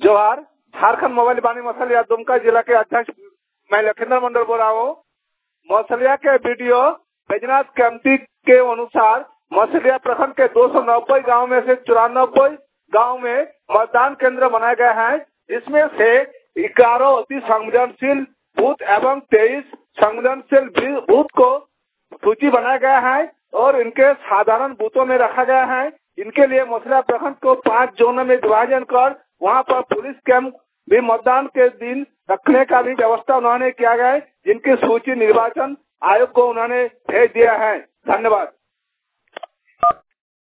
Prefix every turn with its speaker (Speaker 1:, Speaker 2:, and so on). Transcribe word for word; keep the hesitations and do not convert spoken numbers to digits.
Speaker 1: जोहार। झारखंड मोबाइल बानी मसलिया दुमका जिला के अध्यक्ष मैं लखिंदर मंडल बोल रहा हूँ। मसलिया के वीडियो बैजनाथ कमेटी के अनुसार मसलिया प्रखंड के दो सौ नब्बे गाँव में से चौरानबे गाँव में मतदान केंद्र बनाए गए हैं। इसमें से ग्यारह अति संवेदनशील बूथ एवं तेईस संवेदनशील बूथ को सूची बनाया गया है और इनके साधारण बूथों में रखा गया है। इनके लिए मसलिया प्रखंड को पांच जोनों में विभाजन कर वहां पर पुलिस कैंप भी मतदान के दिन रखने का भी व्यवस्था उन्होंने किया गया है, जिनकी सूची निर्वाचन आयोग को उन्होंने भेज दिया है। धन्यवाद।